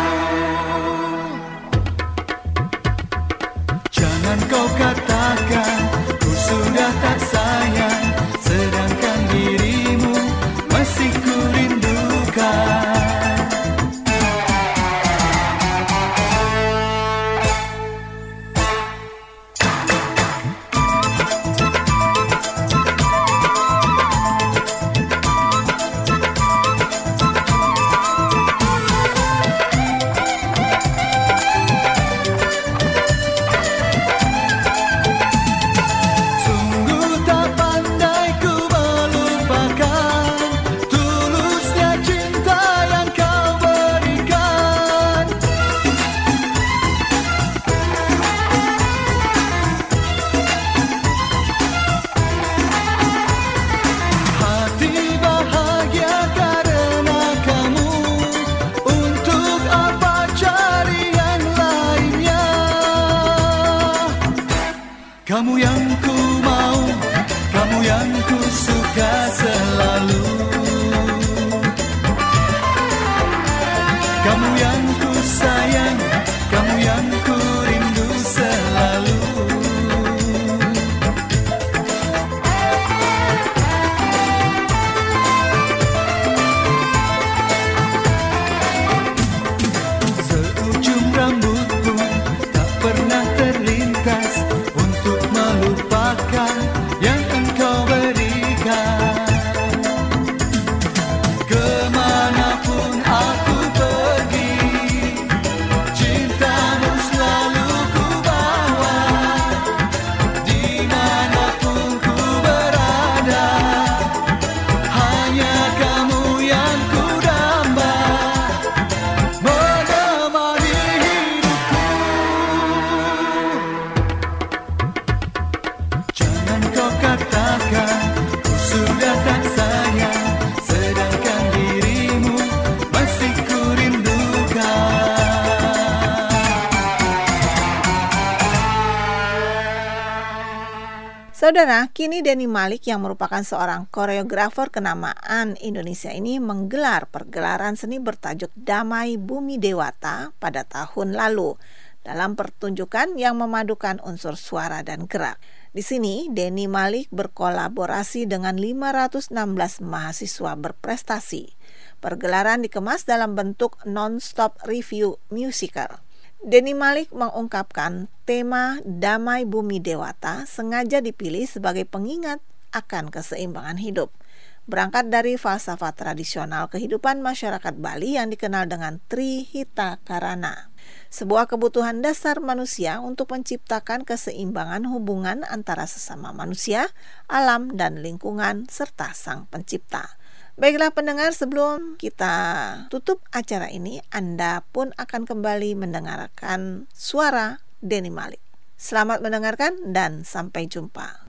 Jangan kau katakan ku sudah tak sayang, sedangkan dirimu masih ku rindukan. Kamu yang ku mau, kamu yang ku suka selalu. Kamu yang ku sayang, kamu yang ku rindu selalu. Seujung rambut pun tak pernah terlintas untuk melupakan Saudara, kini Denny Malik yang merupakan seorang koreografer kenamaan Indonesia ini menggelar pergelaran seni bertajuk Damai Bumi Dewata pada tahun lalu dalam pertunjukan yang memadukan unsur suara dan gerak. Di sini, Denny Malik berkolaborasi dengan lima ratus enam belas mahasiswa berprestasi. Pergelaran dikemas dalam bentuk non-stop review musical. Denny Malik mengungkapkan tema Damai Bumi Dewata sengaja dipilih sebagai pengingat akan keseimbangan hidup. Berangkat dari falsafah tradisional kehidupan masyarakat Bali yang dikenal dengan Trihita Karana, sebuah kebutuhan dasar manusia untuk menciptakan keseimbangan hubungan antara sesama manusia, alam, dan lingkungan, serta Sang Pencipta. Baiklah pendengar, sebelum kita tutup acara ini, Anda pun akan kembali mendengarkan suara Denny Malik. Selamat mendengarkan dan sampai jumpa.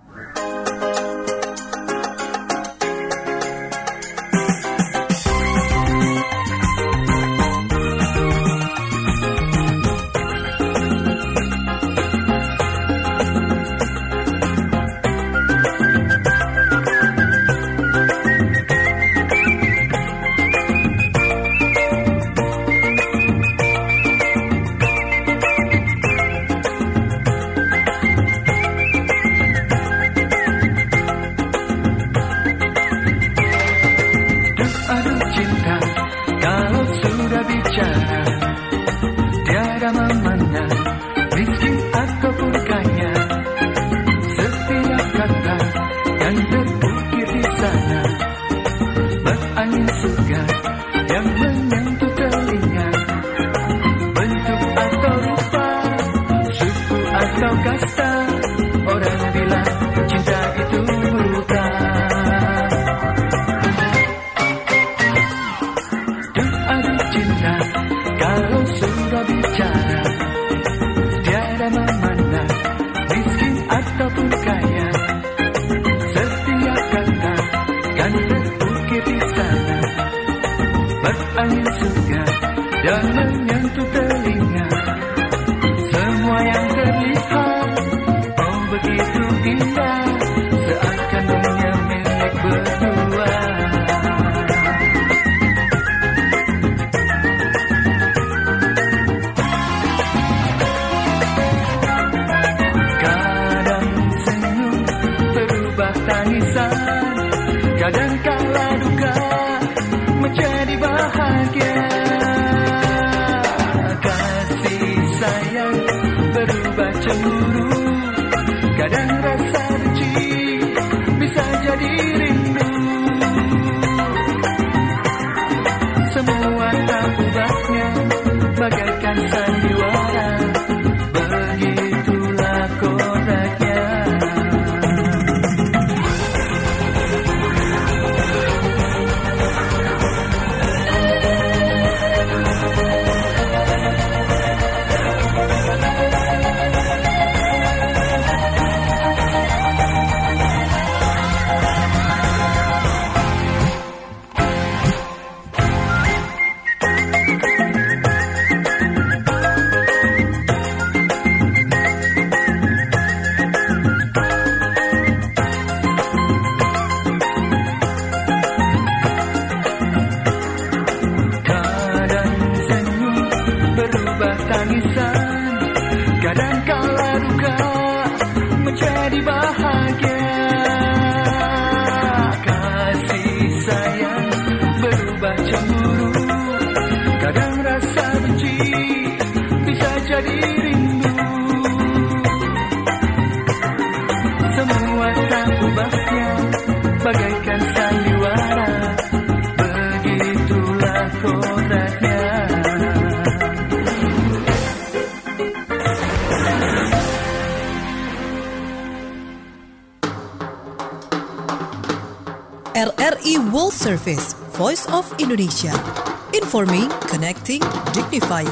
R R I World Service, Voice of Indonesia. Informing, connecting, dignifying.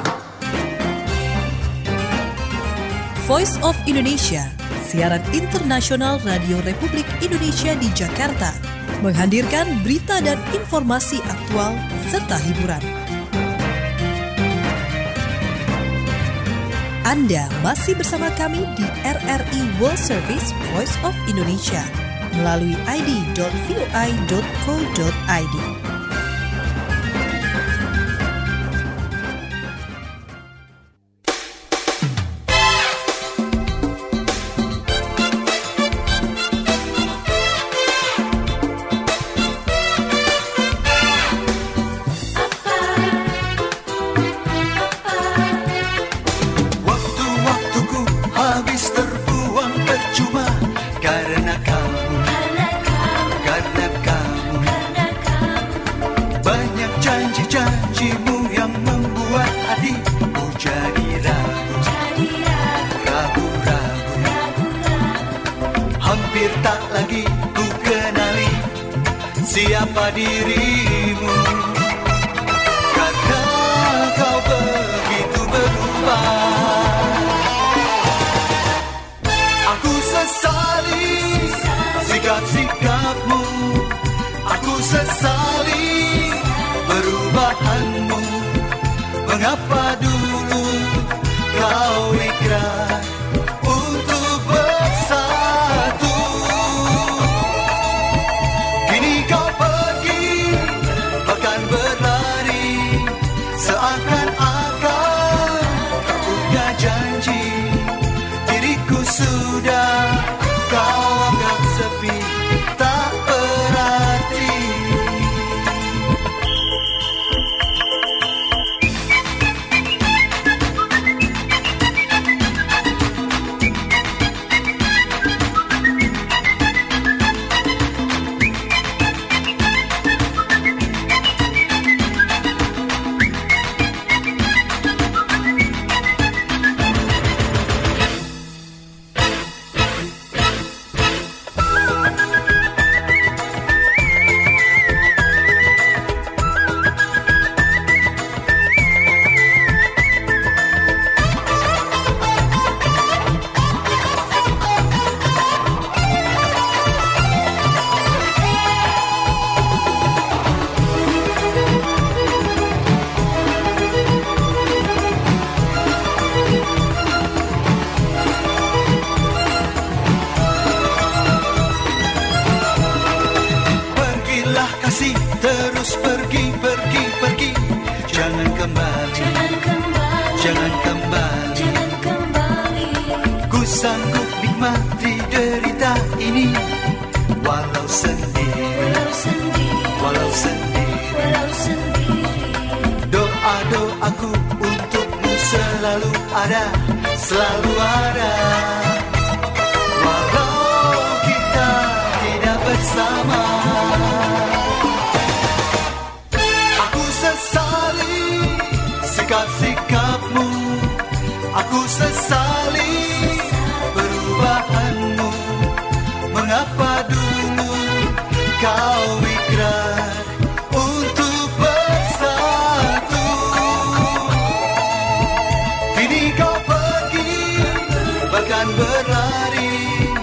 Voice of Indonesia, siaran internasional Radio Republik Indonesia di Jakarta, menghadirkan berita dan informasi aktual serta hiburan. Anda masih bersama kami di R R I World Service Voice of Indonesia melalui i d dot v o i dot co dot i d. Siapa dirimu, karena kau begitu berubah. Aku sesali sikap-sikapmu, aku sesali perubahanmu. Mengapa dulu kau ikhlas untuk bersatu? Seakan-akan kau punya janji, diriku sudah kau anggap sepi, tak berarti. Terus pergi, pergi, pergi, jangan kembali, jangan kembali, jangan kembali, jangan kembali. Ku sanggup nikmati derita ini, walau sendiri, walau sendiri, walau sendiri, walau sendiri. Doa-doaku untukmu selalu ada, selalu ada. Walau kita tidak bersama. Sesali sikap-sikapmu, aku sesali perubahanmu. Mengapa dulu kau ikrar untuk bersatu? Kini kau pergi, bahkan berlari,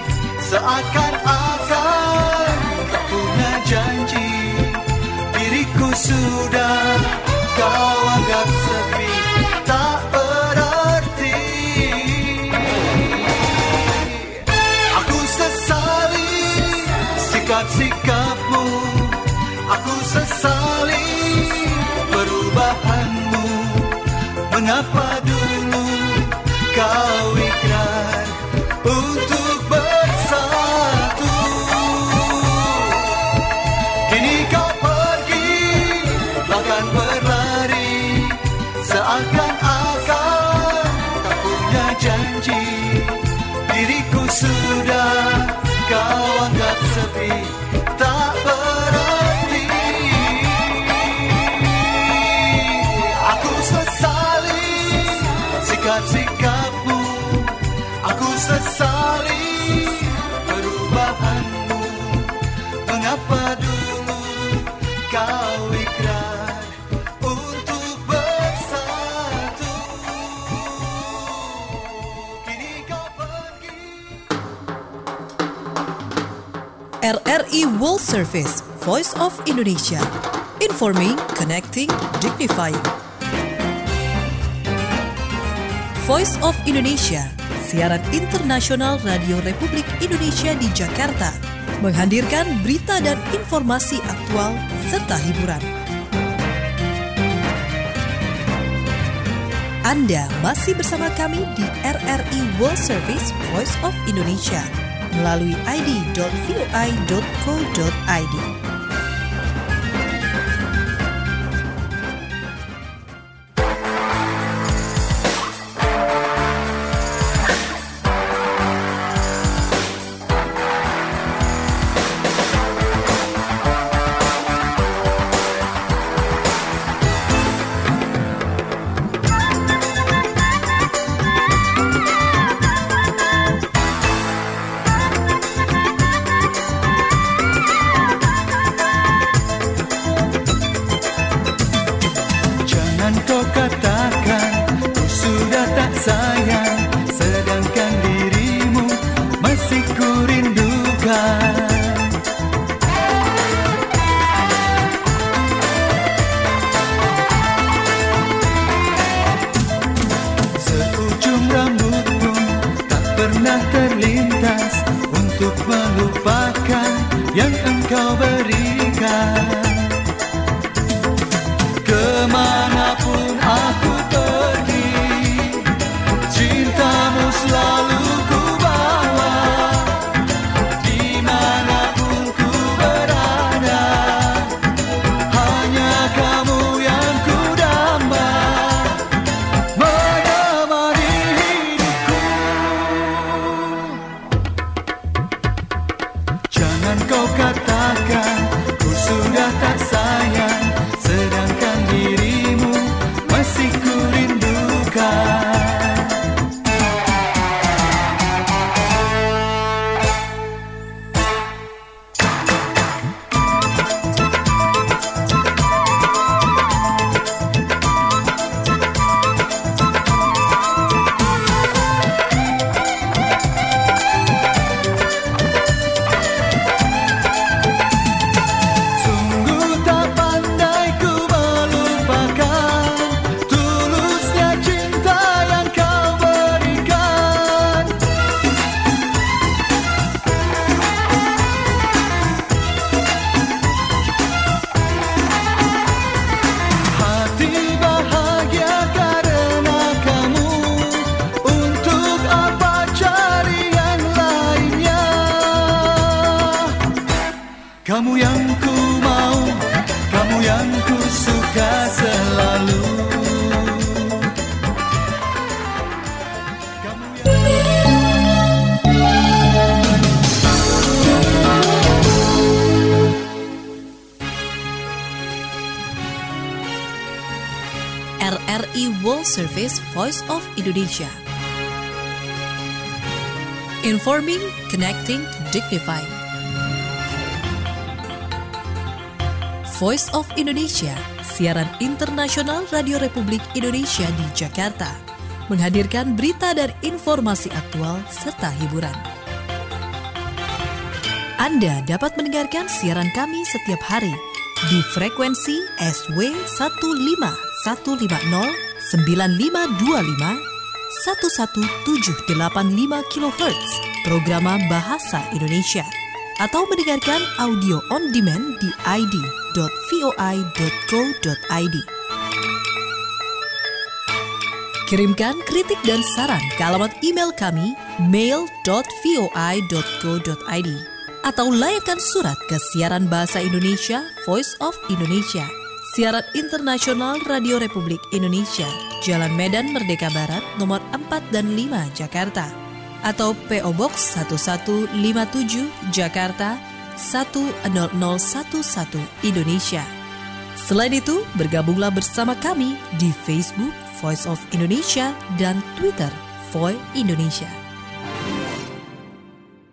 seakan-akan tak punya janji. Diriku sudah kau anggap sepi, tak berarti. Aku sesali sikap-sikapmu, aku sesali perubahanmu. Mengapa dulu kau ikrar untuk bersatu? Kini kau bahkan berlari, seakan-akan tak punya janji. Diriku sudah kau anggap sepi, tak berarti. Aku sesali sikap-sikapmu, aku sesali perubahanmu. Mengapa dulu kau ikrar untuk bersatu? Kini kau pergi. R R I World Service, Voice of Indonesia. Informing, connecting, dignifying. Voice of Indonesia, siaran internasional Radio Republik Indonesia di Jakarta, menghadirkan berita dan informasi aktual serta hiburan. Anda masih bersama kami di R R I World Service Voice of Indonesia melalui i d dot voi dot co dot i d. Kamu yang ku mau, kamu yang ku suka selalu. Kamu R R I World Service Voice of Indonesia. Informing, connecting, dignifying. Voice of Indonesia, siaran internasional Radio Republik Indonesia di Jakarta, menghadirkan berita dan informasi aktual serta hiburan. Anda dapat mendengarkan siaran kami setiap hari di frekuensi S W satu lima satu lima nol sembilan lima dua lima satu satu tujuh delapan lima kilohertz, programa Bahasa Indonesia, atau mendengarkan audio on demand di i d dot voi dot co dot i d. Kirimkan kritik dan saran ke alamat email kami mail dot voi dot co dot i d atau layangkan surat ke siaran Bahasa Indonesia Voice of Indonesia, siaran internasional Radio Republik Indonesia, Jalan Medan Merdeka Barat nomor empat dan lima Jakarta, atau P O Box satu satu lima tujuh Jakarta satu nol nol satu satu Indonesia. Selain itu, bergabunglah bersama kami di Facebook Voice of Indonesia dan Twitter Voi Indonesia.